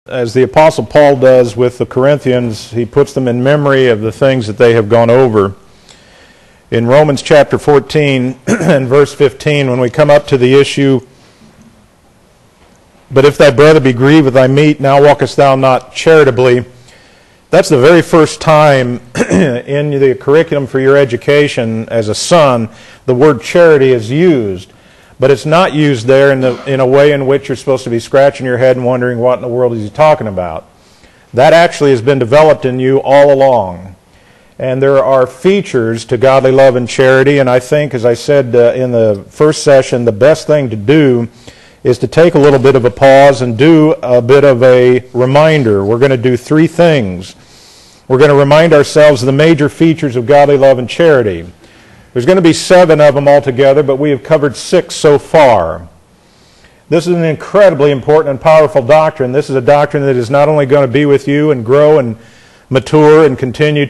as the Apostle Paul does with the Corinthians, he puts them in memory of the things that they have gone over. In Romans chapter 14 and verse 15, when we come up to the issue, "But if thy brother be grieved with thy meat, now walkest thou not charitably," that's the very first time in the curriculum for your education as a son, the word charity is used. But it's not used there in a way in which you're supposed to be scratching your head and wondering what in the world is he talking about. That actually has been developed in you all along. And there are features to godly love and charity, and I think, as I said in the first session, the best thing to do is to take a little bit of a pause and do a bit of a reminder. We're going to do three things. We're going to remind ourselves of the major features of godly love and charity. There's going to be 7 of them altogether, but we have covered 6 so far. This is an incredibly important and powerful doctrine. This is a doctrine that is not only going to be with you and grow and mature and continue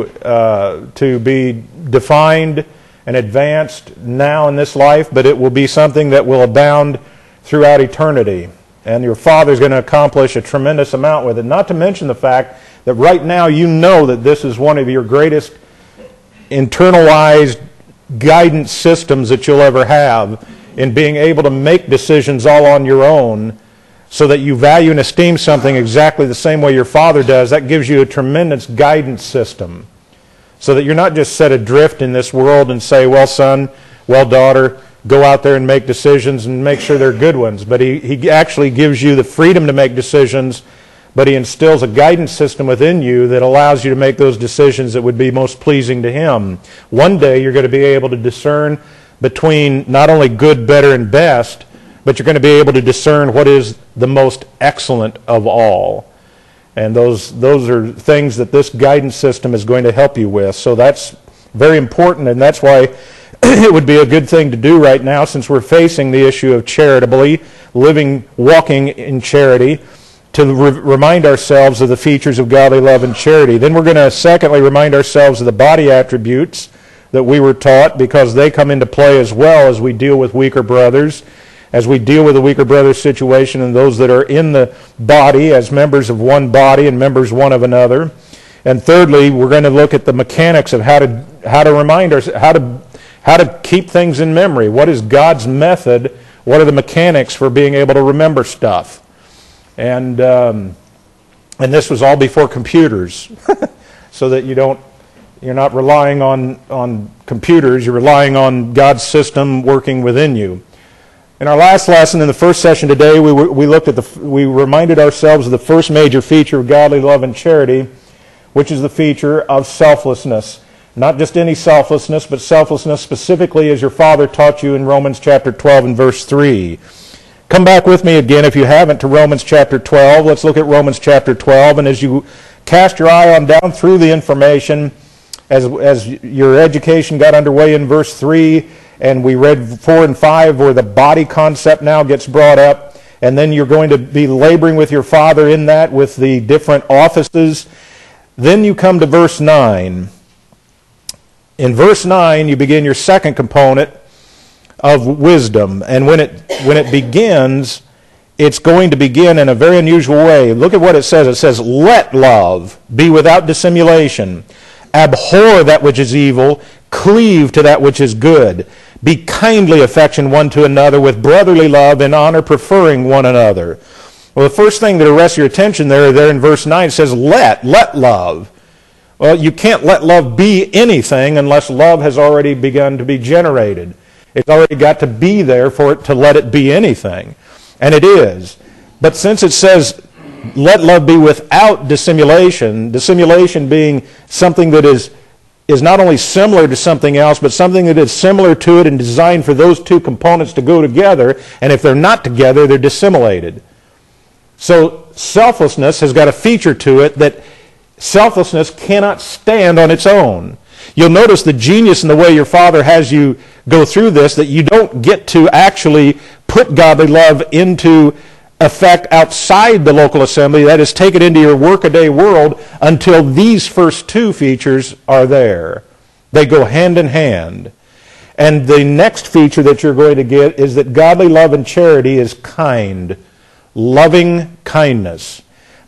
to be defined and advanced now in this life, but it will be something that will abound throughout eternity. And your Father is going to accomplish a tremendous amount with it. Not to mention the fact that right now you know that this is one of your greatest internalized guidance systems that you'll ever have in being able to make decisions all on your own so that you value and esteem something exactly the same way your Father does. That gives you a tremendous guidance system so that you're not just set adrift in this world and say, well, son, well, daughter, go out there and make decisions and make sure they're good ones. But he actually gives you the freedom to make decisions, but he instills a guidance system within you that allows you to make those decisions that would be most pleasing to him. One day you're going to be able to discern between not only good, better, and best, but you're going to be able to discern what is the most excellent of all. And those are things that this guidance system is going to help you with. So that's very important, and that's why it would be a good thing to do right now, since we're facing the issue of charitably, walking in charity, to remind ourselves of the features of godly love and charity. Then we're going to secondly remind ourselves of the body attributes that we were taught, because they come into play as well as we deal with weaker brothers, as we deal with the weaker brother situation and those that are in the body as members of one body and members one of another. And thirdly, we're going to look at the mechanics of how to remind ourselves, how to keep things in memory. What is God's method? What are the mechanics for being able to remember stuff? And this was all before computers, so that you're not relying on computers. You're relying on God's system working within you. In our last lesson, in the first session today, we reminded ourselves of the first major feature of godly love and charity, which is the feature of selflessness. Not just any selflessness, but selflessness specifically as your Father taught you in Romans chapter 12 and verse 3. Come back with me again, if you haven't, to Romans chapter 12. Let's look at Romans chapter 12. And as you cast your eye on down through the information, as your education got underway in verse 3, and we read 4 and 5, where the body concept now gets brought up, and then you're going to be laboring with your Father in that with the different offices. Then you come to verse 9. In verse 9, you begin your second component of wisdom. And when it begins, it's going to begin in a very unusual way. Look at what it says. It says, "Let love be without dissimulation. Abhor that which is evil. Cleave to that which is good. Be kindly affectioned one to another with brotherly love and honor, preferring one another." Well, the first thing that arrests your attention there in verse 9, it says, let love. Well, you can't let love be anything unless love has already begun to be generated. It's already got to be there for it to let it be anything. And it is. But since it says, let love be without dissimulation, dissimulation being something that is not only similar to something else, but something that is similar to it and designed for those two components to go together, and if they're not together, they're dissimilated. So selflessness has got a feature to it that selflessness cannot stand on its own. You'll notice the genius in the way your Father has you go through this, that you don't get to actually put godly love into effect outside the local assembly, that is, take it into your workaday world, until these first two features are there. They go hand in hand. And the next feature that you're going to get is that godly love and charity is kind. Loving kindness.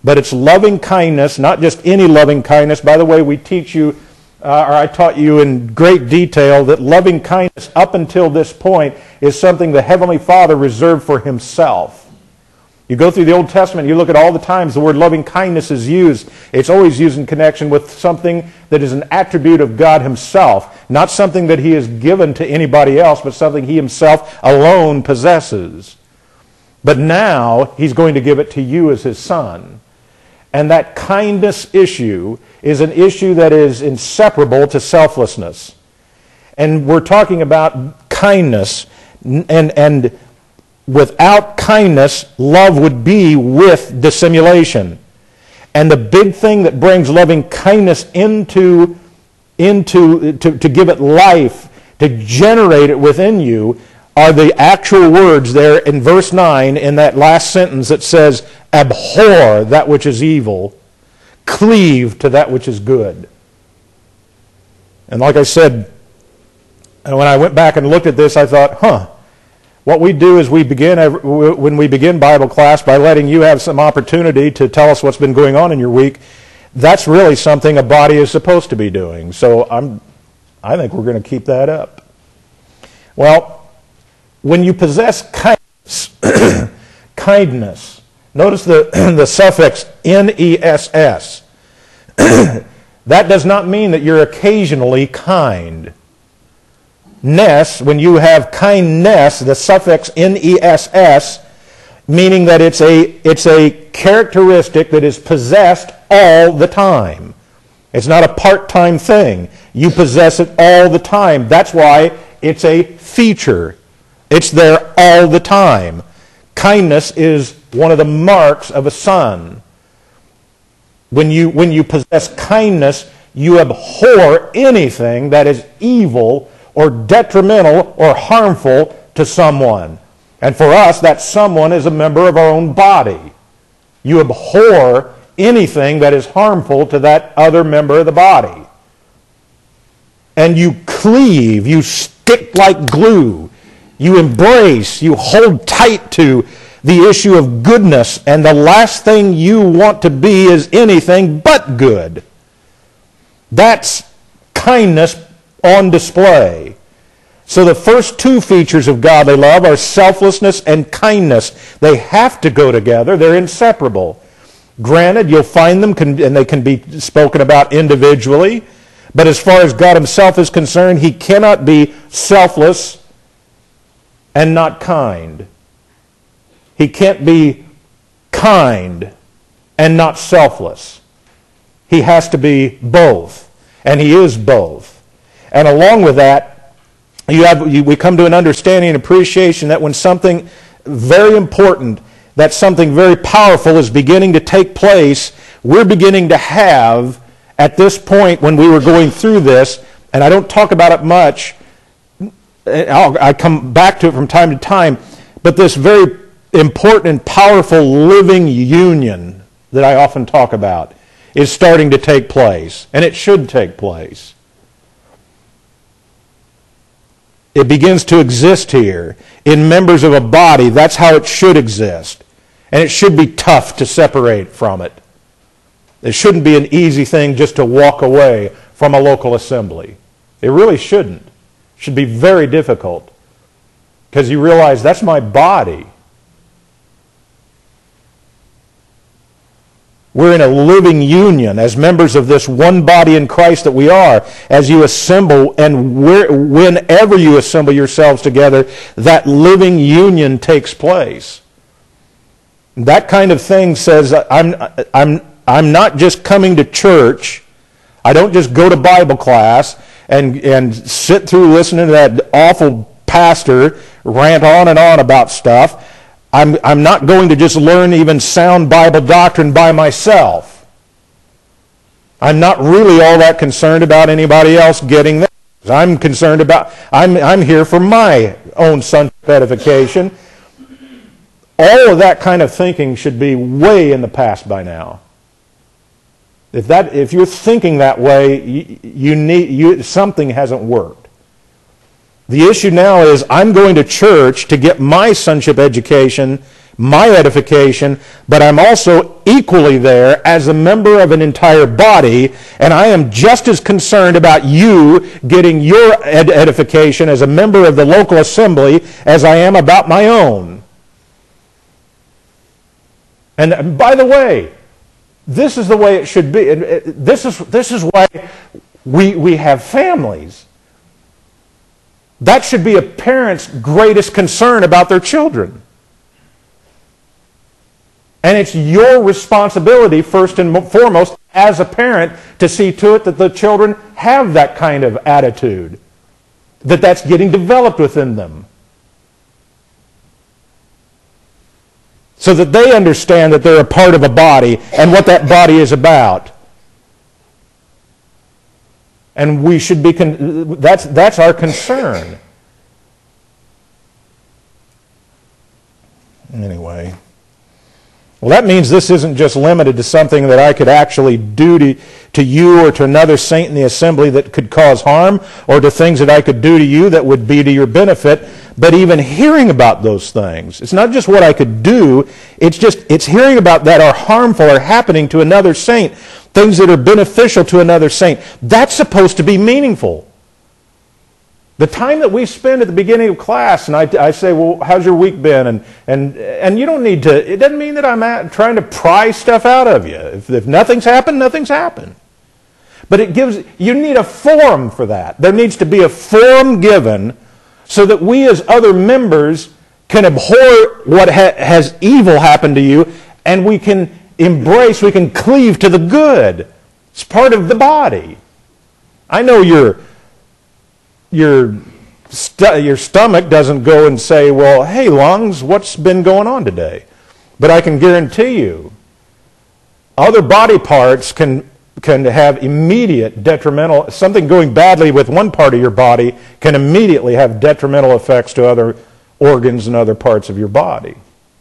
but it's loving kindness, not just any loving kindness. By the way, we teach you, or I taught you in great detail, that loving kindness up until this point is something the Heavenly Father reserved for Himself. You go through the Old Testament, you look at all the times the word loving kindness is used. It's always used in connection with something that is an attribute of God Himself, not something that He has given to anybody else, but something He Himself alone possesses. But now He's going to give it to you as His Son. And that kindness issue is an issue that is inseparable to selflessness. And we're talking about kindness, and without kindness, love would be with dissimulation. And the big thing that brings loving kindness to give it life, to generate it within you, are the actual words there in verse 9 in that last sentence that says, abhor that which is evil, cleave to that which is good. And like I said, when I went back and looked at this, I thought, what we do is when we begin Bible class by letting you have some opportunity to tell us what's been going on in your week. That's really something a body is supposed to be doing. So I think we're going to keep that up. Well, when you possess kindness, notice the suffix ness. That does not mean that you're occasionally kind. When you have kindness, the suffix ness, meaning that it's a characteristic that is possessed all the time. It's not a part-time thing. You possess it all the time. That's why it's a feature. It's there all the time. Kindness is one of the marks of a son. When you possess kindness, you abhor anything that is evil or detrimental or harmful to someone. And for us, that someone is a member of our own body. You abhor anything that is harmful to that other member of the body. And you cleave, you stick like glue, you embrace, you hold tight to the issue of goodness, and the last thing you want to be is anything but good. That's kindness on display. So the first two features of godly love are selflessness and kindness. They have to go together. They're inseparable. Granted, you'll find them, and they can be spoken about individually, but as far as God Himself is concerned, He cannot be selfless and not kind. He can't be kind and not selfless. He has to be both, and He is both. And along with that, we come to an understanding and appreciation that when something very important, that something very powerful is beginning to take place, we're beginning to have, at this point when we were going through this, and I don't talk about it much, I come back to it from time to time, but this very important and powerful living union that I often talk about is starting to take place, and it should take place. It begins to exist here in members of a body. That's how it should exist. And it should be tough to separate from it. It shouldn't be an easy thing just to walk away from a local assembly. It really shouldn't. It should be very difficult. Because you realize that's my body. We're in a living union as members of this one body in Christ that we are. As you assemble, and whenever you assemble yourselves together, that living union takes place. That kind of thing says, I'm not just coming to church. I don't just go to Bible class and sit through listening to that awful pastor rant on and on about stuff. I'm not going to just learn even sound Bible doctrine by myself. I'm not really all that concerned about anybody else getting that. I'm concerned about, I'm here for my own sonship edification. All of that kind of thinking should be way in the past by now. If you're thinking that way, something hasn't worked. The issue now is I'm going to church to get my sonship education my edification, but I'm also equally there as a member of an entire body, and I am just as concerned about you getting your edification as a member of the local assembly as I am about my own. And by the way, this is the way it should be. This is why we have families. That should be a parent's greatest concern about their children. And it's your responsibility, first and foremost, as a parent, to see to it that the children have that kind of attitude, that that's getting developed within them, so that they understand that they're a part of a body and what that body is about. And we should be, that's our concern. Anyway. Well, that means this isn't just limited to something that I could actually do to you or to another saint in the assembly that could cause harm, or to things that I could do to you that would be to your benefit, but even hearing about those things. It's not just what I could do, it's hearing about that are harmful or happening to another saint, things that are beneficial to another saint. That's supposed to be meaningful. The time that we spend at the beginning of class, and I say, well, how's your week been? And you don't need to, it doesn't mean that I'm trying to pry stuff out of you. If nothing's happened, nothing's happened. But you need a forum for that. There needs to be a forum given so that we as other members can abhor what has evil happened to you, and we can embrace, we can cleave to the good. It's part of the body. I know your stomach doesn't go and say, well, hey, lungs, what's been going on today? But I can guarantee you, other body parts can have immediate detrimental, something going badly with one part of your body can immediately have detrimental effects to other organs and other parts of your body.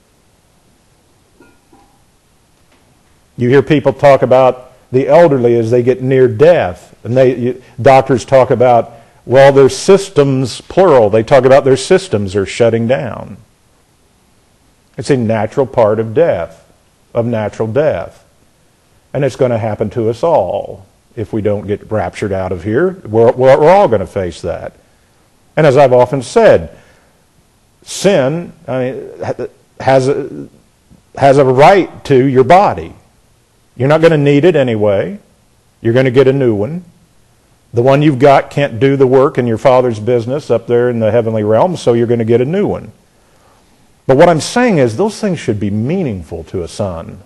You hear people talk about the elderly as they get near death, and doctors talk about, well, their systems, plural, they talk about their systems are shutting down. It's a natural part of death, of natural death. And it's going to happen to us all if we don't get raptured out of here. We're all going to face that. And as I've often said, sin has a right to your body. You're not going to need it anyway. You're going to get a new one. The one you've got can't do the work in your Father's business up there in the heavenly realm, so you're going to get a new one. But what I'm saying is those things should be meaningful to a son.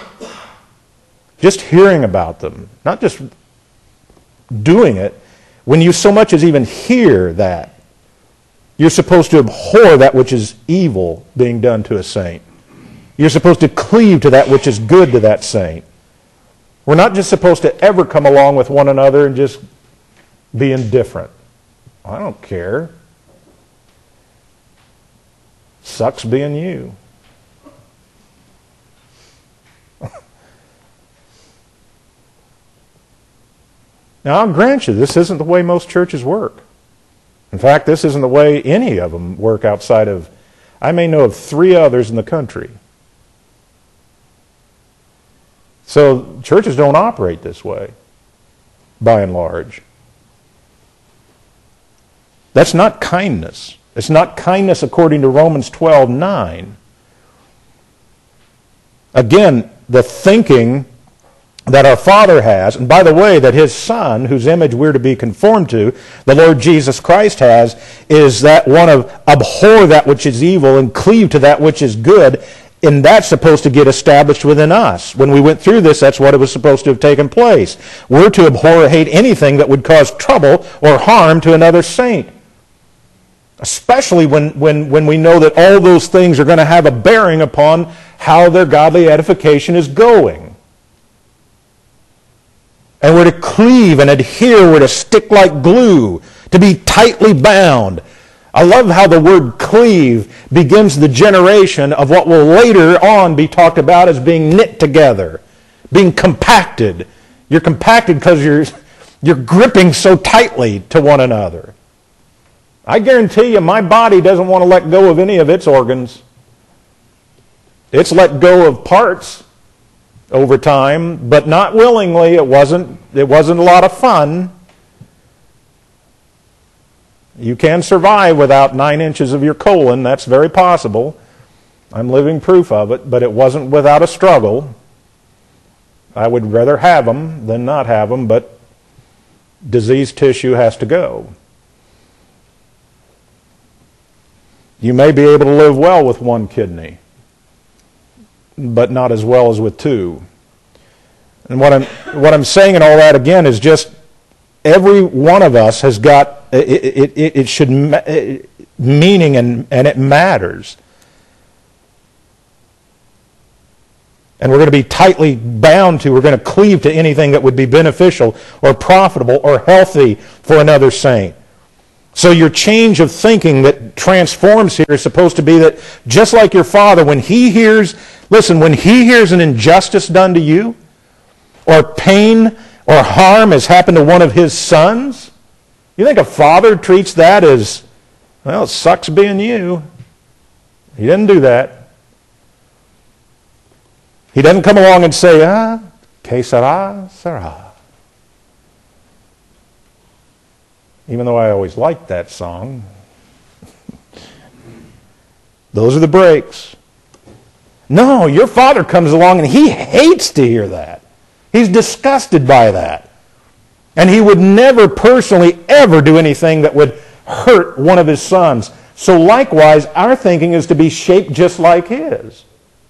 Just hearing about them, not just doing it. When you so much as even hear that, you're supposed to abhor that which is evil being done to a saint. You're supposed to cleave to that which is good to that saint. We're not just supposed to ever come along with one another and just be indifferent. I don't care. Sucks being you. Now, I'll grant you, this isn't the way most churches work. In fact, this isn't the way any of them work outside of, I may know of 3 others in the country. So churches don't operate this way, by and large. That's not kindness. It's not kindness according to Romans 12:9. Again, the thinking that our Father has, and by the way, that His Son, whose image we're to be conformed to, the Lord Jesus Christ has, is that one of abhor that which is evil and cleave to that which is good, and that's supposed to get established within us. When we went through this, that's what it was supposed to have taken place. We're to abhor or hate anything that would cause trouble or harm to another saint. Especially when we know that all those things are going to have a bearing upon how their godly edification is going. And we're to cleave and adhere, we're to stick like glue, to be tightly bound. I love how the word cleave begins the generation of what will later on be talked about as being knit together, being compacted. You're compacted because you're gripping so tightly to one another. I guarantee you my body doesn't want to let go of any of its organs. It's let go of parts over time, but not willingly. It wasn't a lot of fun. You can survive without 9 inches of your colon. That's very possible. I'm living proof of it, but it wasn't without a struggle. I would rather have them than not have them, but diseased tissue has to go. You may be able to live well with 1 kidney, but not as well as with 2. And what I'm saying in all that again is just every one of us has got it should meaning and it matters. And we're going to be tightly bound to, we're going to cleave to anything that would be beneficial or profitable or healthy for another saint. So your change of thinking that transforms here is supposed to be that just like your father, when he hears an injustice done to you, or pain or harm has happened to one of his sons, you think a father treats that as, well, it sucks being you? He didn't do that. He doesn't come along and say, que sera, sera. Even though I always liked that song. Those are the breaks. No, your father comes along and he hates to hear that. He's disgusted by that. And he would never personally ever do anything that would hurt one of his sons. So likewise, our thinking is to be shaped just like his.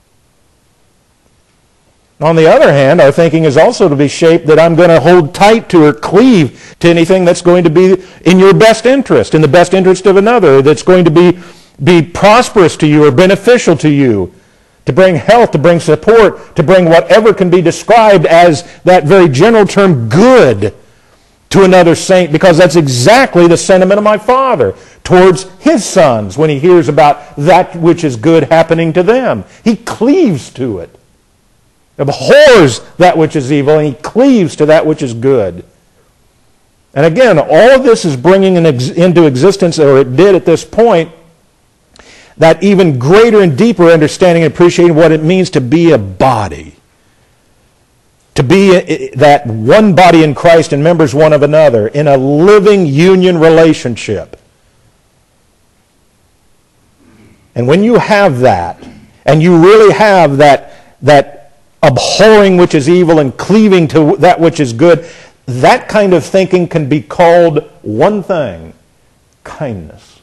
On the other hand, our thinking is also to be shaped that I'm going to hold tight to or cleave to anything that's going to be in your best interest, in the best interest of another, that's going to be prosperous to you or beneficial to you, to bring health, to bring support, to bring whatever can be described as that very general term good to another saint, because that's exactly the sentiment of my father towards his sons when he hears about that which is good happening to them. He cleaves to it. Abhors that which is evil, and he cleaves to that which is good. And again, all of this is bringing into existence, or it did at this point, that even greater and deeper understanding and appreciating what it means to be a body. To be that one body in Christ and members one of another in a living union relationship. And when you have that, and you really have that abhorring which is evil and cleaving to that which is good, that kind of thinking can be called one thing: kindness.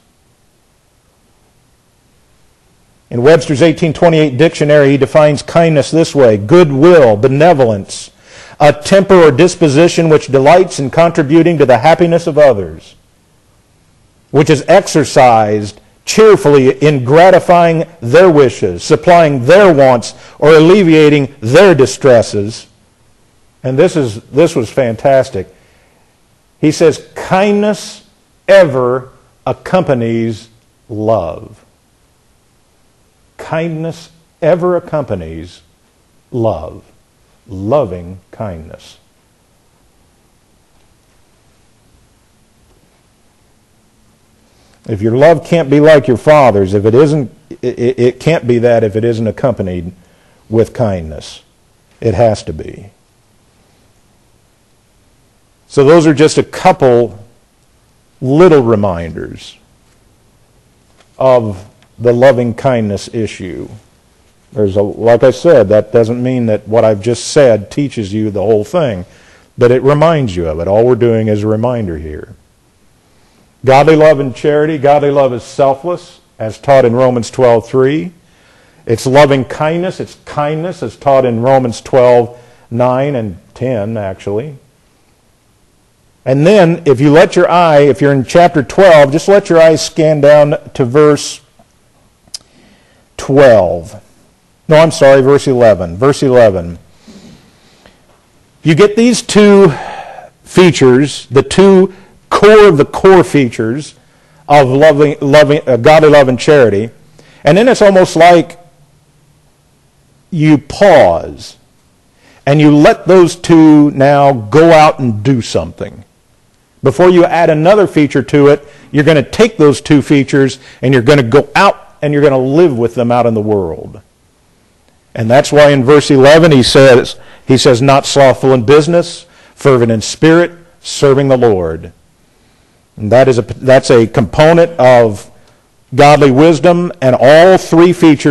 In Webster's 1828 dictionary, he defines kindness this way: goodwill, benevolence, a temper or disposition which delights in contributing to the happiness of others, which is exercised cheerfully in gratifying their wishes, supplying their wants, or alleviating their distresses. And this was fantastic. He says, kindness ever accompanies love. Kindness ever accompanies love. Loving kindness. If your love can't be like your father's, if it isn't, it can't be that if it isn't accompanied with kindness. It has to be. So those are just a couple little reminders of the loving kindness issue. Like I said, that doesn't mean that what I've just said teaches you the whole thing, but it reminds you of it. All we're doing is a reminder here. Godly love and charity. Godly love is selfless, as taught in Romans 12:3. It's loving kindness. It's kindness, as taught in Romans 12:9 and 10, actually. And then, if you're in chapter 12, just let your eyes scan down to verse 12. No, I'm sorry, verse 11. Verse 11. You get these two features, the two core of the core features of godly love and charity, and then it's almost like you pause and you let those two now go out and do something. Before you add another feature to it, you're going to take those two features and you're going to go out and you're going to live with them out in the world. And that's why in verse 11 he says, not slothful in business, fervent in spirit, serving the Lord. And that's a component of godly wisdom, and all three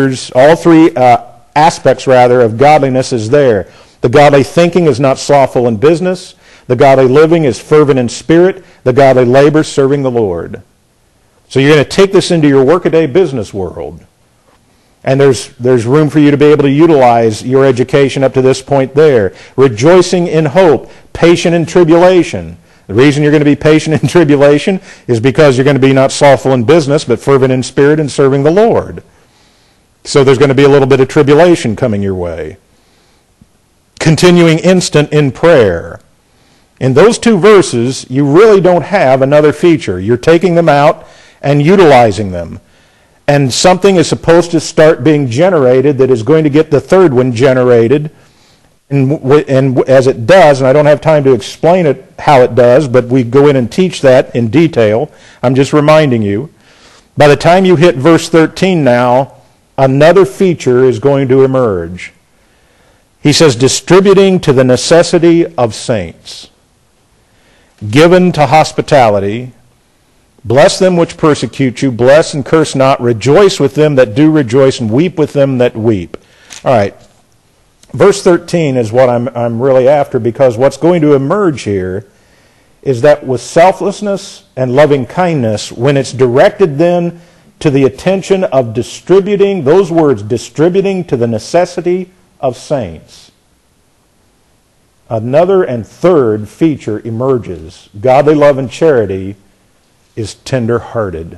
aspects of godliness is there. The godly thinking is not slothful in business. The godly living is fervent in spirit. The godly labor serving the Lord. So you're going to take this into your workaday business world. And there's room for you to be able to utilize your education up to this point there. Rejoicing in hope, patient in tribulation. The reason you're going to be patient in tribulation is because you're going to be not slothful in business, but fervent in spirit and serving the Lord. So there's going to be a little bit of tribulation coming your way. Continuing instant in prayer. In those two verses, you really don't have another feature. You're taking them out and utilizing them. And something is supposed to start being generated that is going to get the third one generated. And as it does, and I don't have time to explain it how it does, but we go in and teach that in detail. I'm just reminding you. By the time you hit verse 13 now, another feature is going to emerge. He says, distributing to the necessity of saints, given to hospitality, bless them which persecute you, bless and curse not, rejoice with them that do rejoice, and weep with them that weep. All right. Verse 13 is what I'm really after, because what's going to emerge here is that with selflessness and loving kindness, when it's directed then to the attention of distributing, those words, distributing to the necessity of saints, another and third feature emerges. Godly love and charity is tender-hearted.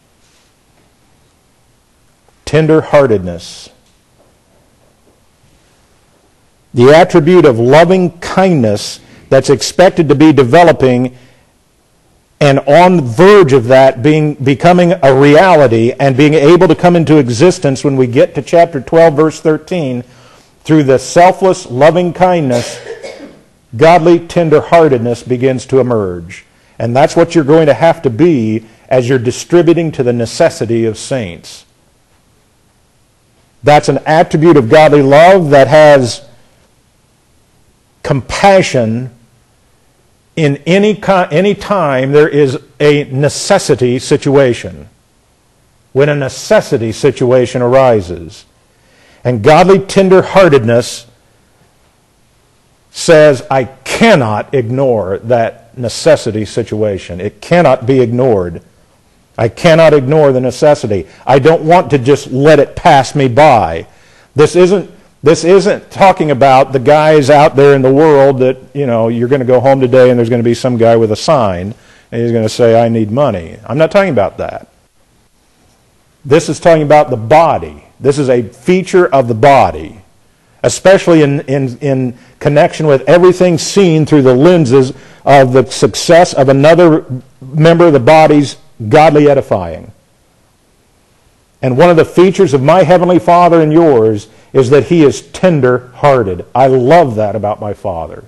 Tender-heartedness. The attribute of loving kindness that's expected to be developing and on the verge of that becoming a reality and being able to come into existence when we get to chapter 12, verse 13, through the selfless loving kindness, godly tender-heartedness begins to emerge. And that's what you're going to have to be as you're distributing to the necessity of saints. That's an attribute of godly love that has compassion in any time there is a necessity situation. When a necessity situation arises. And godly tender-heartedness says, I cannot ignore that necessity situation. It cannot be ignored. I cannot ignore the necessity. I don't want to just let it pass me by. This isn't talking about the guys out there in the world that, you're going to go home today and there's going to be some guy with a sign and he's going to say, I need money. I'm not talking about that. This is talking about the body. This is a feature of the body, especially in connection with everything seen through the lenses of the success of another member of the body's godly edifying. And one of the features of my Heavenly Father and yours is that He is tender-hearted. I love that about my Father.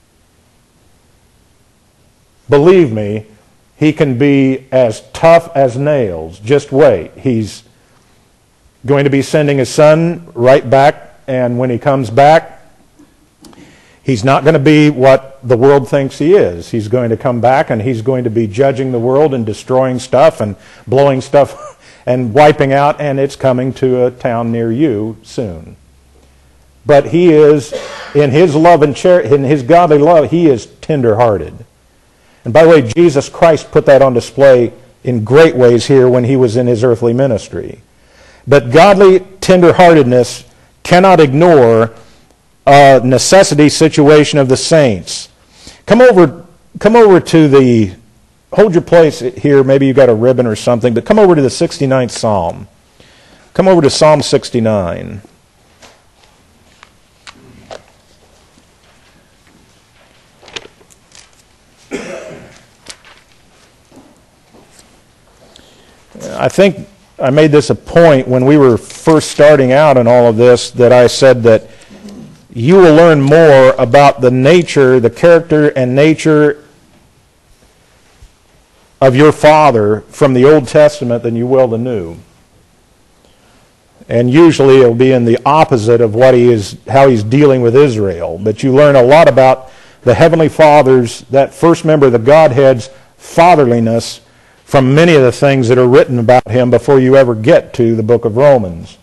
Believe me, He can be as tough as nails. Just wait. He's going to be sending His Son right back, and when He comes back, He's not going to be what the world thinks He is. He's going to come back and He's going to be judging the world and destroying stuff and blowing stuff and wiping out, and it's coming to a town near you soon. But He is, in His love and charity, in His godly love, He is tender-hearted. And by the way, Jesus Christ put that on display in great ways here when He was in His earthly ministry. But godly tender-heartedness cannot ignore a necessity situation of the saints. Come over to the, hold your place here, maybe you've got a ribbon or something, but come over to the 69th Psalm. Come over to Psalm 69. I think I made this a point when we were first starting out in all of this, that I said that you will learn more about the nature, the character and nature of your Father from the Old Testament than you will the New. And usually it'll be in the opposite of how he's dealing with Israel. But you learn a lot about the Heavenly Father's, that first member of the Godhead's fatherliness from many of the things that are written about him before you ever get to the book of Romans.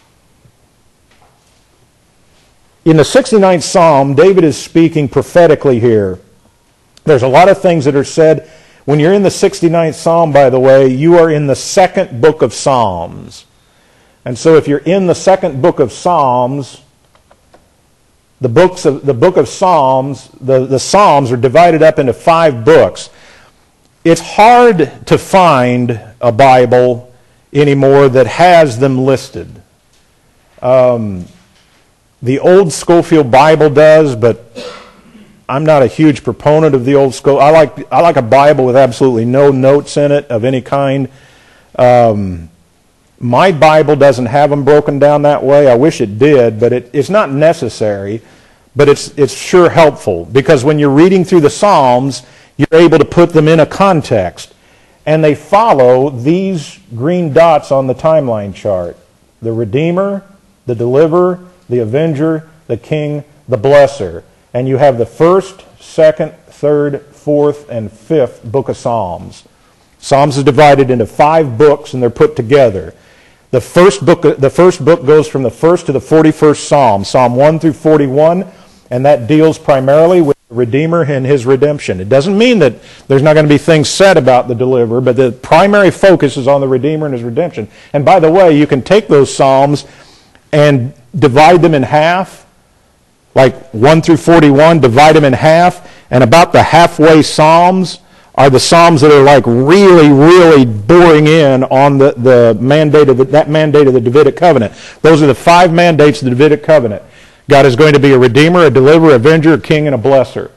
In the 69th Psalm, David is speaking prophetically here. There's a lot of things that are said. When you're in the 69th Psalm, by the way, you are in the second book of Psalms. And so if you're in the second book of Psalms, the book of Psalms, the Psalms are divided up into 5 books. It's hard to find a Bible anymore that has them listed. The old Scofield Bible does, but I'm not a huge proponent of the old Scofield. I like a Bible with absolutely no notes in it of any kind. My Bible doesn't have them broken down that way. I wish it did, but it's not necessary. But it's sure helpful, because when you're reading through the Psalms, you're able to put them in a context. And they follow these green dots on the timeline chart. The Redeemer, the Deliverer, the Avenger, the King, the Blesser. And you have the 1st, 2nd, 3rd, 4th, and 5th book of Psalms. Psalms is divided into 5 books, and they're put together. The first book goes from the 1st to the 41st Psalm, Psalm 1 through 41, and that deals primarily with the Redeemer and his redemption. It doesn't mean that there's not going to be things said about the Deliverer, but the primary focus is on the Redeemer and his redemption. And by the way, you can take those Psalms and divide them in half, like 1 through 41, divide them in half, and about the halfway Psalms are the Psalms that are like really, really boring in on the mandate of that mandate of the Davidic covenant. Those are the 5 mandates of the Davidic covenant. God is going to be a Redeemer, a Deliverer, a Avenger, a King, and a Blesser.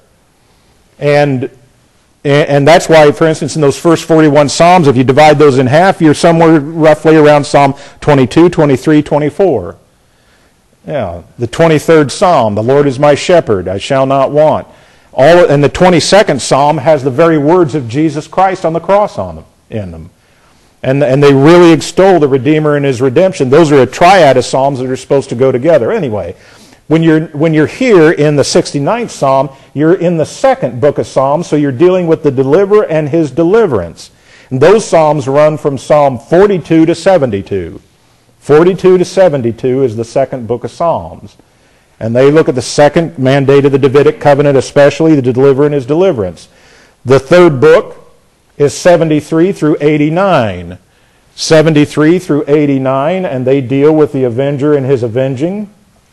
And that's why, for instance, in those first 41 Psalms, if you divide those in half, you're somewhere roughly around Psalm 22, 23, 24. Yeah, the 23rd Psalm, the Lord is my shepherd, I shall not want. And the 22nd Psalm has the very words of Jesus Christ on the cross in them. And they really extol the Redeemer and his redemption. Those are a triad of Psalms that are supposed to go together. Anyway, when you're here in the 69th Psalm, you're in the 2nd book of Psalms, so you're dealing with the Deliverer and his deliverance. And those Psalms run from Psalm 42 to 72. 42 to 72 is the 2nd book of Psalms. And they look at the 2nd mandate of the Davidic covenant, especially the Deliverer and his deliverance. The 3rd book is 73 through 89. 73 through 89, and they deal with the Avenger and his avenging.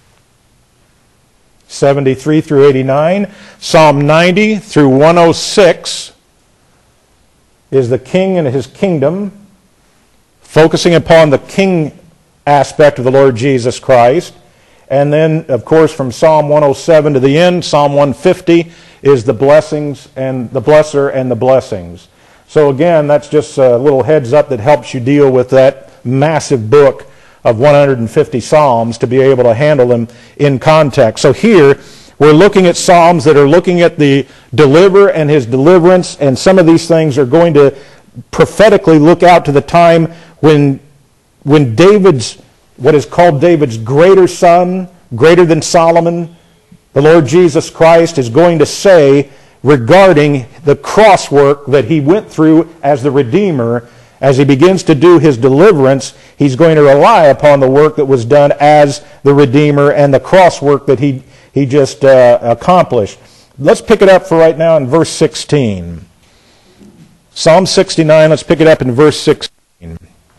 73 through 89. Psalm 90 through 106 is the King and his kingdom, focusing upon the King aspect of the Lord Jesus Christ. And then, of course, from Psalm 107 to the end, Psalm 150 is the blessings and the blesser and the blessings. So again, that's just a little heads up that helps you deal with that massive book of 150 Psalms to be able to handle them in context. So here, we're looking at Psalms that are looking at the Deliverer and his deliverance, and some of these things are going to prophetically look out to the time when David's, what is called David's greater son, greater than Solomon, the Lord Jesus Christ, is going to say regarding the cross work that he went through as the Redeemer. As he begins to do his deliverance, he's going to rely upon the work that was done as the Redeemer and the cross work that he just accomplished. Let's pick it up for right now in verse 16. Psalm 69, let's pick it up in verse 16.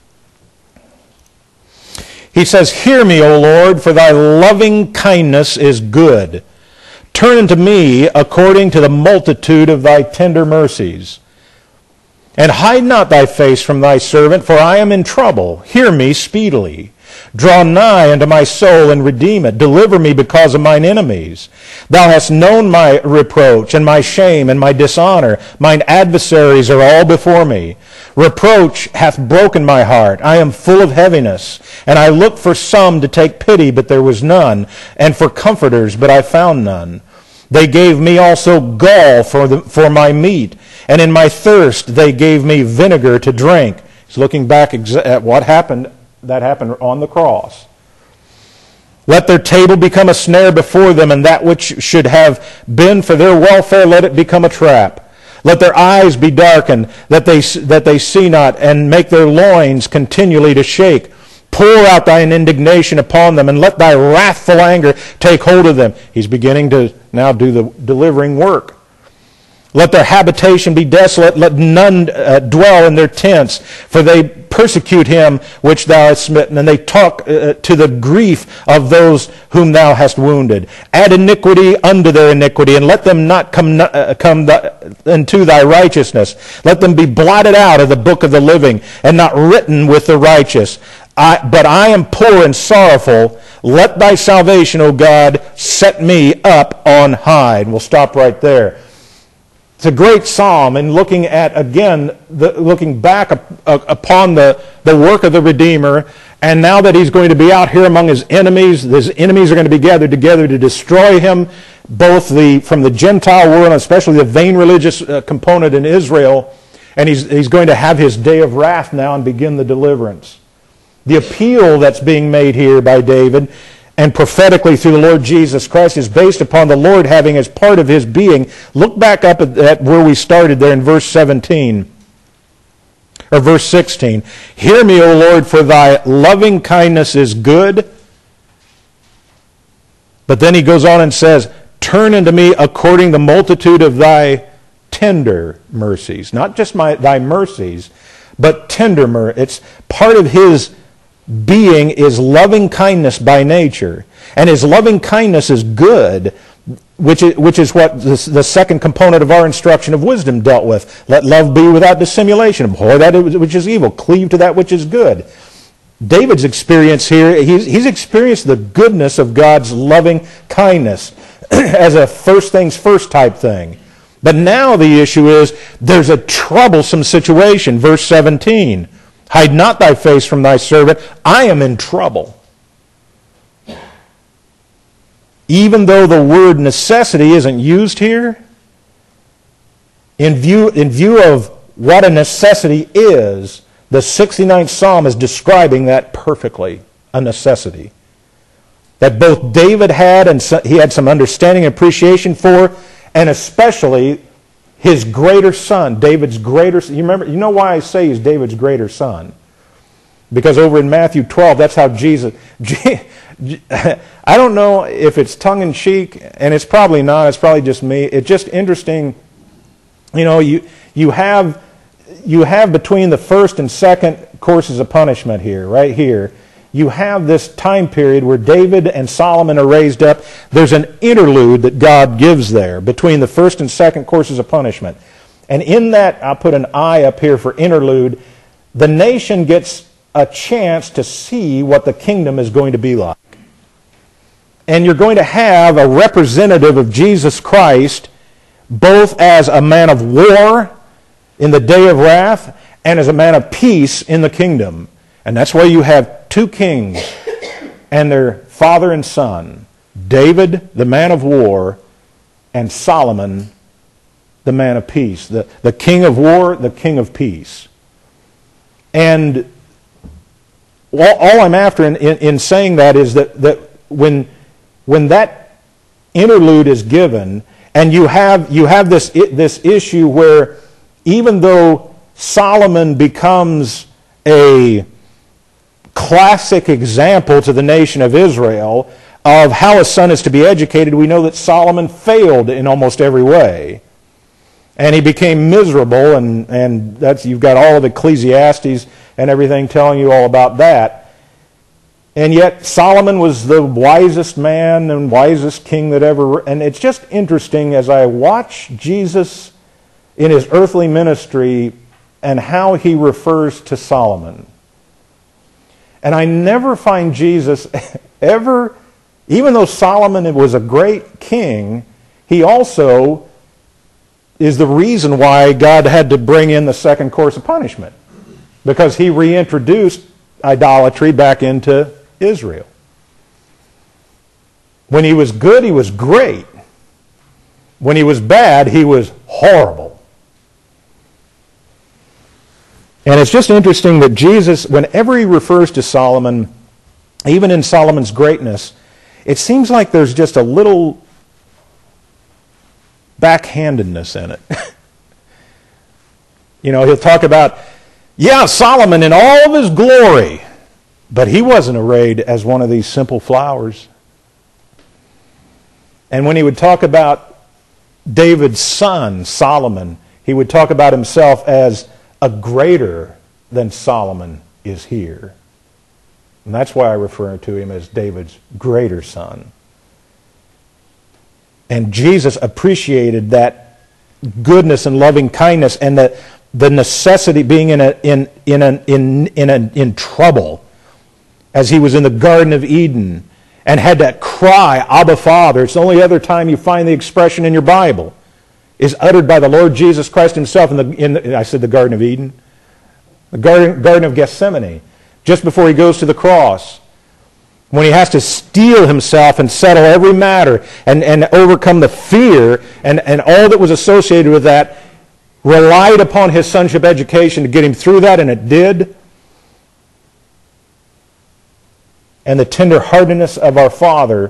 He says, "Hear me, O Lord, for thy loving kindness is good. Turn unto me according to the multitude of thy tender mercies. And hide not thy face from thy servant, for I am in trouble. Hear me speedily. Draw nigh unto my soul and redeem it. Deliver me because of mine enemies. Thou hast known my reproach and my shame and my dishonor. Mine adversaries are all before me. Reproach hath broken my heart. I am full of heaviness. And I looked for some to take pity, but there was none, and for comforters, but I found none. They gave me also gall for my meat, and in my thirst they gave me vinegar to drink." He's looking back at what happened That happened on the cross. Let their table become a snare before them, and that which should have been for their welfare, let it become a trap. Let their eyes be darkened, that they see not, and make their loins continually to shake. Pour out thine indignation upon them, and let thy wrathful anger take hold of them. He's beginning to now do the delivering work. Let their habitation be desolate, let none dwell in their tents, for they persecute him which thou hast smitten, and they talk to the grief of those whom thou hast wounded. Add iniquity unto their iniquity, and let them not come into thy righteousness. Let them be blotted out of the book of the living, and not written with the righteous. But I am poor and sorrowful. Let thy salvation, O God, set me up on high. And we'll stop right there. It's a great psalm, and looking at, again, looking back upon the work of the Redeemer, and now that he's going to be out here among his enemies are going to be gathered together to destroy him, both from the Gentile world, and especially the vain religious component in Israel, and he's going to have his day of wrath now and begin the deliverance. The appeal that's being made here by David and prophetically through the Lord Jesus Christ is based upon the Lord having as part of his being. Look back up at where we started there in verse 17, or verse 16. Hear me, O Lord, for thy loving kindness is good. But then he goes on and says, turn unto me according the multitude of thy tender mercies. Not just thy mercies, but tender mercies. It's part of his being is loving kindness by nature, and his loving kindness is good, which is what the second component of our instruction of wisdom dealt with. Let love be without dissimulation. Abhor that which is evil. Cleave to that which is good. David's experience here, he's experienced the goodness of God's loving kindness as a first things first type thing. But now the issue is there's a troublesome situation. Verse 17. Hide not thy face from thy servant. I am in trouble. Even though the word necessity isn't used here, in view of what a necessity is, the 69th Psalm is describing that perfectly, a necessity. That both David had, and he had some understanding and appreciation for, and especially his greater son, David's greater son. You know why I say he's David's greater son? Because over in Matthew 12, that's how Jesus... I don't know if it's tongue-in-cheek, and it's probably not. It's probably just me. It's just interesting. You know, you have between the first and second courses of punishment here, right here, you have this time period where David and Solomon are raised up. There's an interlude that God gives there between the first and second courses of punishment. And in that, I'll put an I up here for interlude, the nation gets a chance to see what the kingdom is going to be like. And you're going to have a representative of Jesus Christ, both as a man of war in the day of wrath and as a man of peace in the kingdom. And that's why you have two kings and their father and son, David, the man of war, and Solomon, the man of peace. The king of war, the king of peace. And all I'm after in saying that is that when that interlude is given, and you have this issue where even though Solomon becomes a classic example to the nation of Israel of how a son is to be educated, we know that Solomon failed in almost every way. And he became miserable, and that's, you've got all of Ecclesiastes and everything telling you all about that. And yet Solomon was the wisest man and wisest king that ever... And it's just interesting as I watch Jesus in his earthly ministry and how he refers to Solomon. And I never find Jesus ever, even though Solomon was a great king, he also is the reason why God had to bring in the second course of punishment. Because he reintroduced idolatry back into Israel. When he was good, he was great. When he was bad, he was horrible. And it's just interesting that Jesus, whenever he refers to Solomon, even in Solomon's greatness, it seems like there's just a little backhandedness in it. You know, he'll talk about, yeah, Solomon in all of his glory, but he wasn't arrayed as one of these simple flowers. And when he would talk about David's son, Solomon, he would talk about himself as a greater than Solomon is here. And that's why I refer to him as David's greater son. And Jesus appreciated that goodness and loving kindness and the necessity being in trouble, as he was in the Garden of Eden and had to cry, Abba, Father. It's the only other time you find the expression in your Bible is uttered by the Lord Jesus Christ himself I said the Garden of Eden, the Garden of Gethsemane, just before he goes to the cross, when he has to steel himself and settle every matter and overcome the fear and all that was associated with that, relied upon his sonship education to get him through that, and it did. And the tender-heartedness of our Father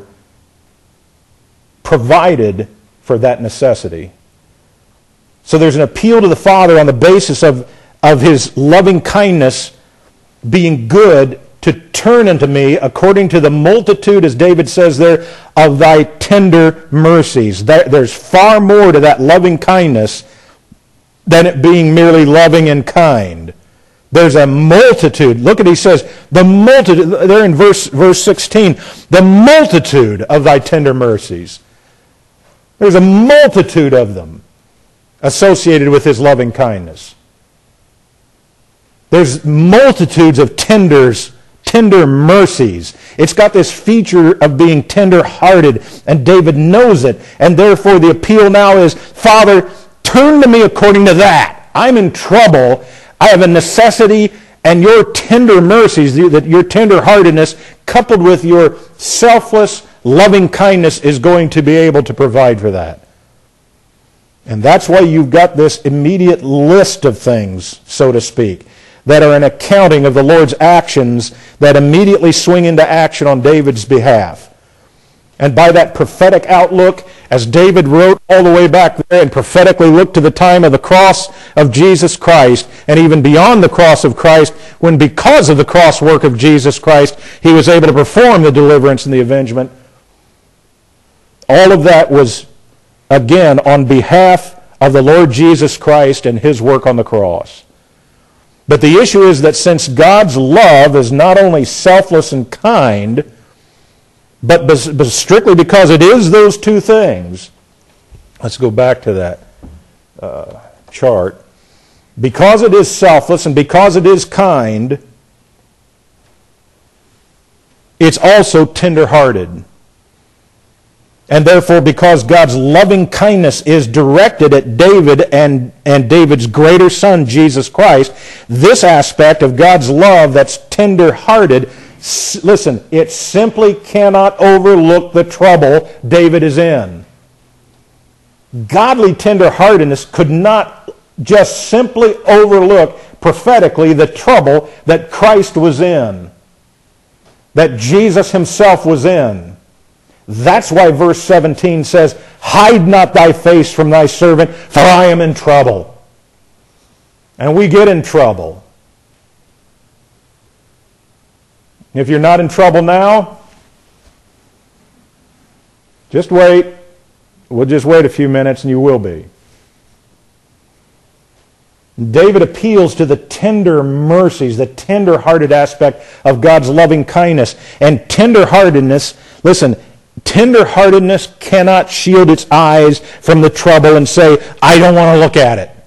provided for that necessity. So there's an appeal to the Father on the basis of his loving kindness being good, to turn unto me according to the multitude, as David says there, of thy tender mercies. There's far more to that loving kindness than it being merely loving and kind. There's a multitude. Look at, he says, the multitude, there in verse 16, the multitude of thy tender mercies. There's a multitude of them associated with his loving kindness. There's multitudes of tender mercies. It's got this feature of being tender-hearted, and David knows it. And therefore the appeal now is, Father, turn to me according to that. I'm in trouble. I have a necessity, and your tender mercies, your tender-heartedness, coupled with your selfless, loving kindness, is going to be able to provide for that. And that's why you've got this immediate list of things, so to speak, that are an accounting of the Lord's actions that immediately swing into action on David's behalf. And by that prophetic outlook, as David wrote all the way back there and prophetically looked to the time of the cross of Jesus Christ, and even beyond the cross of Christ, when because of the cross work of Jesus Christ, he was able to perform the deliverance and the avengement, all of that was, again, on behalf of the Lord Jesus Christ and his work on the cross. But the issue is that since God's love is not only selfless and kind, but strictly because it is those two things. Let's go back to that chart. Because it is selfless and because it is kind, it's also tender-hearted. And therefore, because God's loving kindness is directed at David and David's greater son, Jesus Christ, this aspect of God's love that's tender-hearted, listen, it simply cannot overlook the trouble David is in. Godly tender-heartedness could not just simply overlook prophetically the trouble that Christ was in, that Jesus himself was in. That's why verse 17 says, hide not thy face from thy servant, for I am in trouble. And we get in trouble. If you're not in trouble now, just wait. We'll just wait a few minutes and you will be. David appeals to the tender mercies, the tender-hearted aspect of God's loving kindness. And tender-heartedness, listen, tender-heartedness cannot shield its eyes from the trouble and say, I don't want to look at it.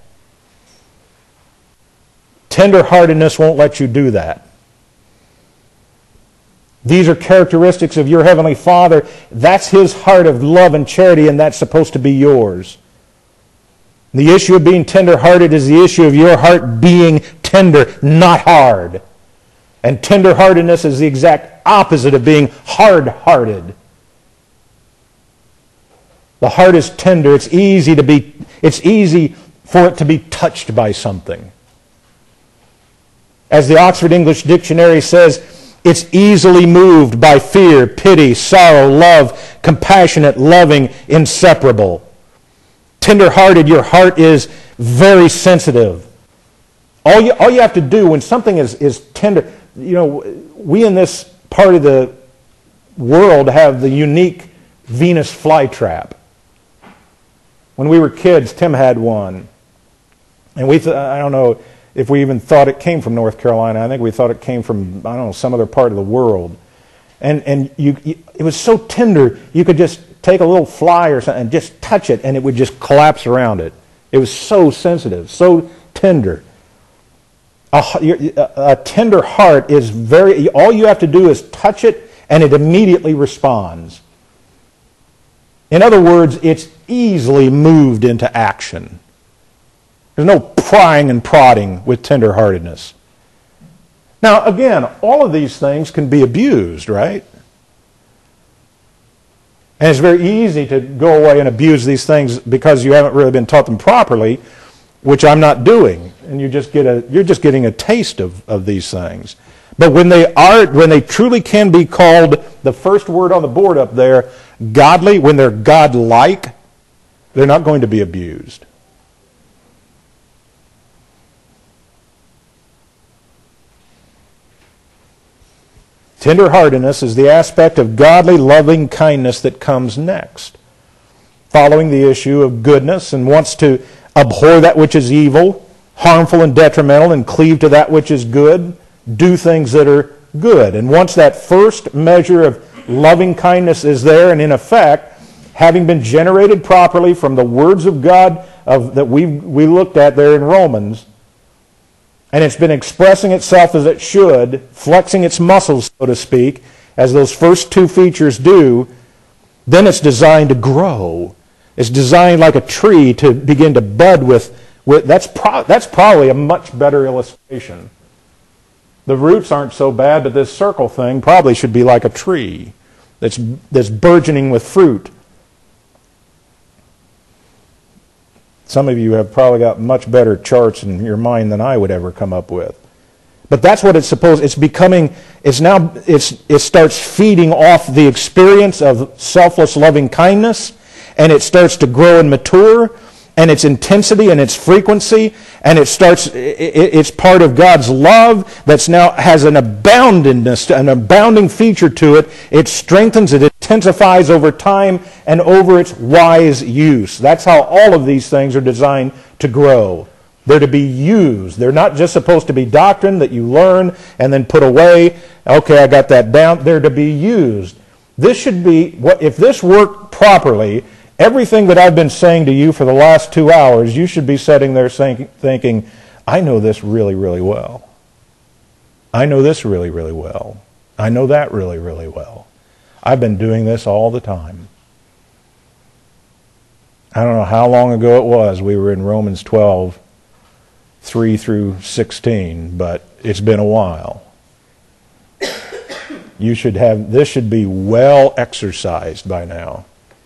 Tender-heartedness won't let you do that. These are characteristics of your Heavenly Father. That's his heart of love and charity, and that's supposed to be yours. The issue of being tender-hearted is the issue of your heart being tender, not hard. And tender-heartedness is the exact opposite of being hard-hearted. The heart is tender. It's easy for it to be touched by something. As the Oxford English Dictionary says, it's easily moved by fear, pity, sorrow, love, compassionate, loving, inseparable. Tender-hearted, your heart is very sensitive. All you have to do when something is tender, we in this part of the world have the unique Venus flytrap. When we were kids, Tim had one. And I don't know if we even thought it came from North Carolina. I think we thought it came from, some other part of the world. And it was so tender, you could just take a little fly or something and just touch it, and it would just collapse around it. It was so sensitive, so tender. A tender heart is all you have to do is touch it, and it immediately responds. In other words, it's easily moved into action. There's no prying and prodding with tenderheartedness. Now, again, all of these things can be abused, right? And it's very easy to go away and abuse these things because you haven't really been taught them properly, which I'm not doing. And you're just getting a taste of these things. But when they truly can be called, the first word on the board up there, godly, when they're God-like, they're not going to be abused. Tenderheartedness is the aspect of godly loving kindness that comes next, following the issue of goodness, and wants to abhor that which is evil, harmful and detrimental, and cleave to that which is good, do things that are good. And once that first measure of loving kindness is there and in effect, having been generated properly from the words of God that we looked at there in Romans, and it's been expressing itself as it should, flexing its muscles, so to speak, as those first two features do, then it's designed to grow. It's designed like a tree to begin to bud with that's probably a much better illustration. The roots aren't so bad, but this circle thing probably should be like a tree that's burgeoning with fruit. Some of you have probably got much better charts in your mind than I would ever come up with. But that's what it's supposed, it starts feeding off the experience of selfless loving kindness, and it starts to grow and mature, and its intensity and its frequency, and it's part of God's love that's now has an aboundingness, an abounding feature to it. It strengthens, it intensifies over time and over its wise use. That's how all of these things are designed to grow. They're to be used. They're not just supposed to be doctrine that you learn and then put away. Okay, I got that down. They're to be used. This should be, if this worked properly, everything that I've been saying to you for the last 2 hours, you should be sitting there thinking, I know this really, really well. I know this really, really well. I know that really, really well. I've been doing this all the time. I don't know how long ago it was. We were in Romans 12, 3 through 16, but it's been a while. This should be well exercised by now.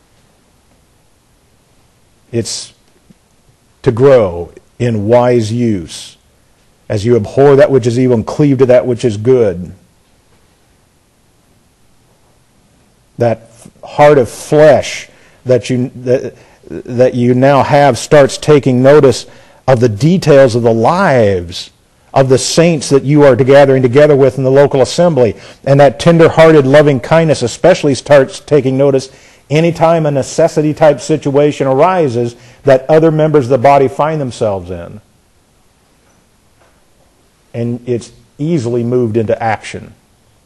It's to grow in wise use as you abhor that which is evil and cleave to that which is good. That heart of flesh that you now have starts taking notice of the details of the lives of the saints that you are gathering together with in the local assembly. And that tender-hearted loving kindness especially starts taking notice anytime a necessity-type situation arises that other members of the body find themselves in. And it's easily moved into action.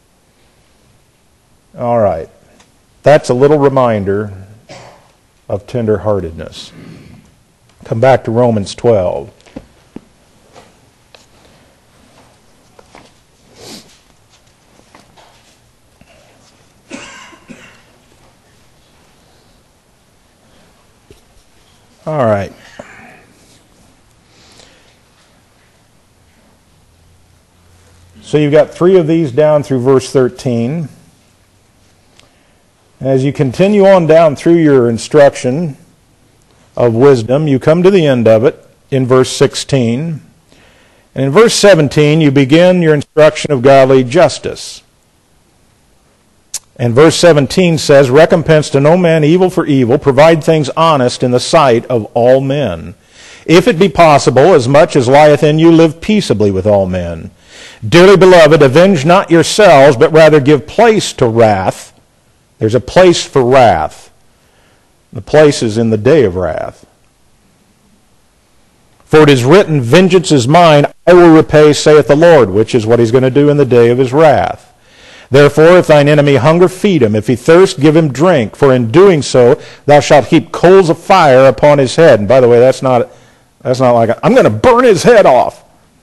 All right. That's a little reminder of tender-heartedness. Come back to Romans 12. All right. So you've got 3 of these down through verse 13. As you continue on down through your instruction of wisdom, you come to the end of it in verse 16. And in verse 17, you begin your instruction of godly justice. And verse 17 says, recompense to no man evil for evil, provide things honest in the sight of all men. If it be possible, as much as lieth in you, live peaceably with all men. Dearly beloved, avenge not yourselves, but rather give place to wrath. There's a place for wrath. The place is in the day of wrath. For it is written, vengeance is mine, I will repay, saith the Lord, which is what he's going to do in the day of his wrath. Therefore, if thine enemy hunger, feed him. If he thirst, give him drink. For in doing so, thou shalt heap coals of fire upon his head. And by the way, that's not like, I'm going to burn his head off.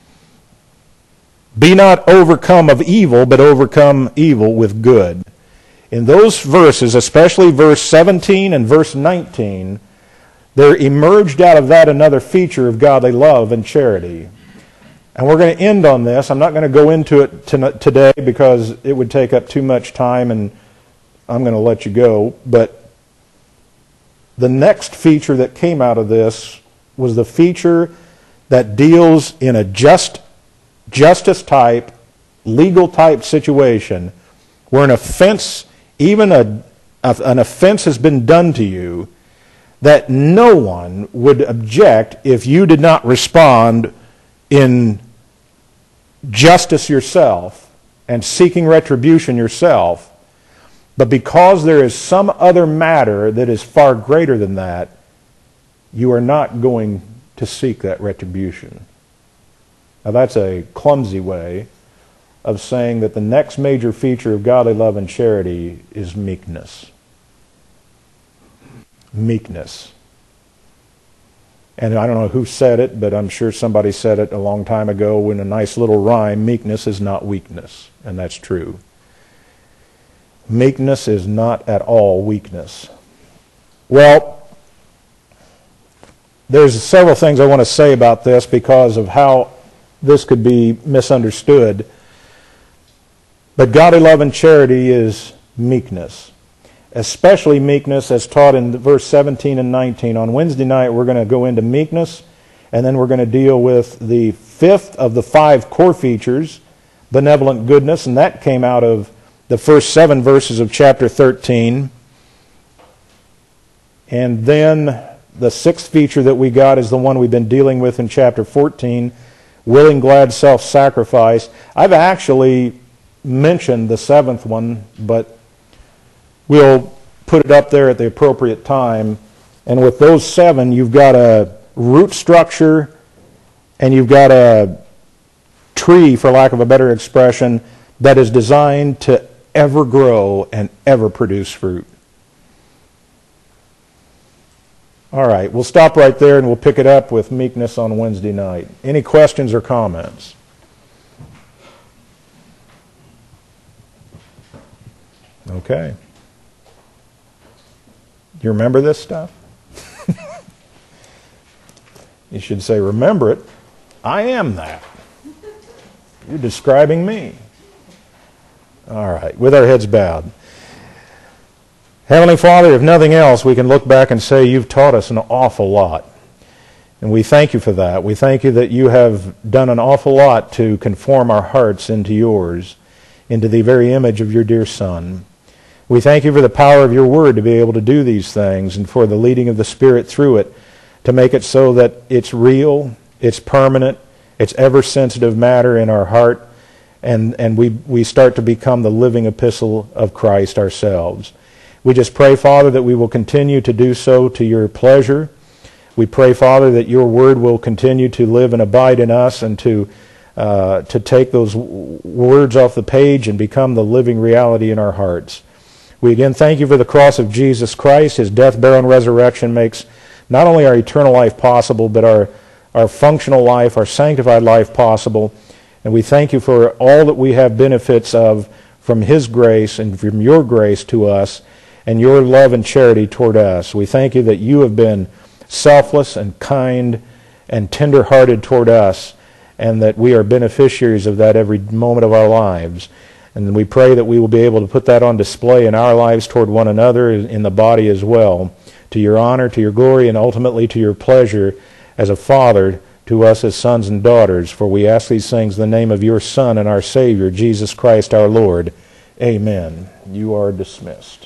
Be not overcome of evil, but overcome evil with good. In those verses, especially verse 17 and verse 19, there emerged out of that another feature of godly love and charity. And we're going to end on this. I'm not going to go into it today because it would take up too much time and I'm going to let you go. But the next feature that came out of this was the feature that deals in a justice type, legal type situation where an offense, even an offense has been done to you, that no one would object if you did not respond in justice yourself and seeking retribution yourself. But because there is some other matter that is far greater than that, you are not going to seek that retribution. Now that's a clumsy way of saying that the next major feature of godly love and charity is meekness. Meekness. And I don't know who said it, but I'm sure somebody said it a long time ago in a nice little rhyme, meekness is not weakness. And that's true. Meekness is not at all weakness. Well, there's several things I want to say about this because of how this could be misunderstood. But godly love and charity is meekness. Especially meekness as taught in verse 17 and 19. On Wednesday night we're going to go into meekness, and then we're going to deal with the fifth of the 5 core features, benevolent goodness, and that came out of the first 7 verses of chapter 13. And then the 6th feature that we got is the one we've been dealing with in chapter 14, willing, glad self-sacrifice. I've actually mentioned the 7th one, but we'll put it up there at the appropriate time. And with those 7, you've got a root structure and you've got a tree, for lack of a better expression, that is designed to ever grow and ever produce fruit. All right, we'll stop right there and we'll pick it up with meekness on Wednesday night. Any questions or comments? Okay. You remember this stuff? You should say, remember it. I am that. You're describing me. All right, with our heads bowed. Heavenly Father, if nothing else, we can look back and say you've taught us an awful lot. And we thank you for that. We thank you that you have done an awful lot to conform our hearts into yours, into the very image of your dear Son. We thank you for the power of your word to be able to do these things and for the leading of the Spirit through it to make it so that it's real, it's permanent, it's ever-sensitive matter in our heart, and we start to become the living epistle of Christ ourselves. We just pray, Father, that we will continue to do so to your pleasure. We pray, Father, that your word will continue to live and abide in us and to take those words off the page and become the living reality in our hearts. We again thank you for the cross of Jesus Christ. His death, burial, and resurrection makes not only our eternal life possible, but our functional life, our sanctified life possible. And we thank you for all that we have benefits of from his grace and from your grace to us and your love and charity toward us. We thank you that you have been selfless and kind and tender-hearted toward us, and that we are beneficiaries of that every moment of our lives. And we pray that we will be able to put that on display in our lives toward one another, in the body as well, to your honor, to your glory, and ultimately to your pleasure as a father to us as sons and daughters. For we ask these things in the name of your Son and our Savior, Jesus Christ our Lord. Amen. You are dismissed.